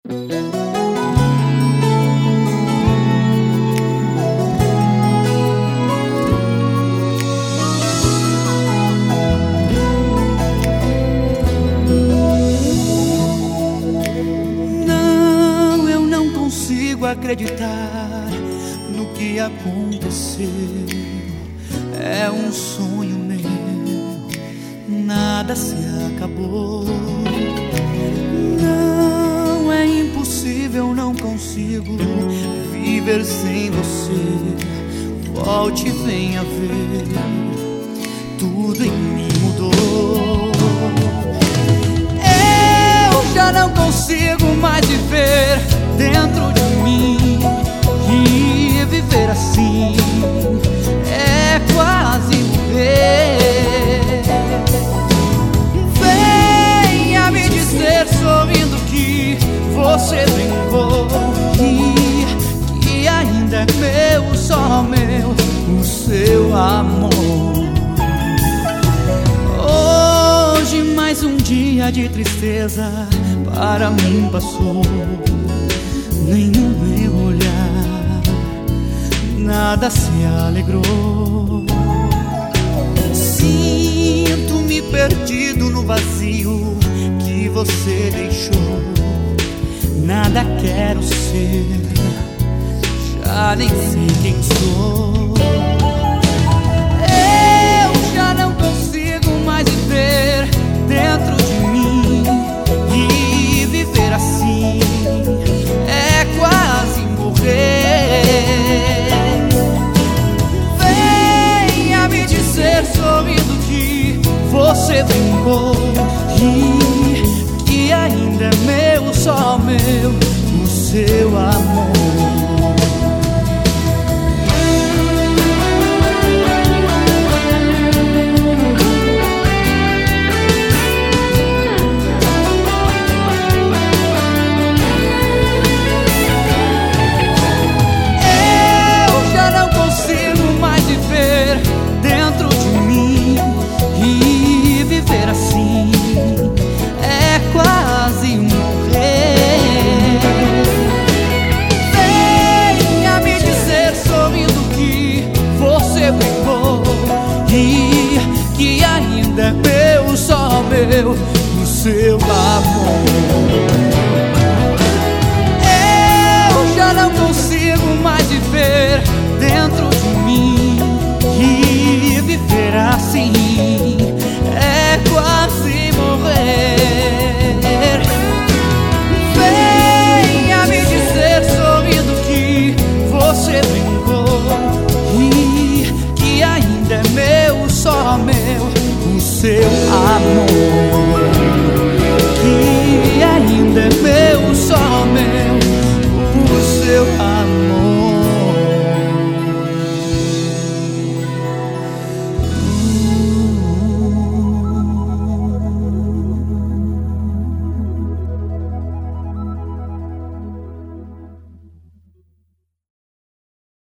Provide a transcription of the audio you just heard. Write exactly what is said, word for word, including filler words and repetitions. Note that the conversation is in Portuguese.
Não, eu não consigo acreditar no que aconteceu. É um sonho meu, nada se acabou. Não, é impossível, não consigo viver sem você. Volte e venha ver, tudo em mim mudou. Eu já não consigo mais viver dentro de mim, e viver assim é quase morrer. Venha me dizer sorrindo que você brincou, que, que ainda é meu, só meu, o seu amor. Hoje mais um dia de tristeza para mim passou. Nem no meu olhar nada se alegrou. Sinto-me perdido no vazio que você deixou. Nada quero ser, já nem sei quem sou. Eu já não consigo mais viver dentro de mim, e viver assim é quase morrer. Venha me dizer sorrindo que você brincou, e que ainda é meu, só meu, o seu amor. Que ainda é meu, só meu, o seu amor. Eu já não consigo mais viver dentro de mim, e viver assim é quase morrer. Venha me dizer sorrindo que você brincou, e que ainda é meu, só meu, o seu amor.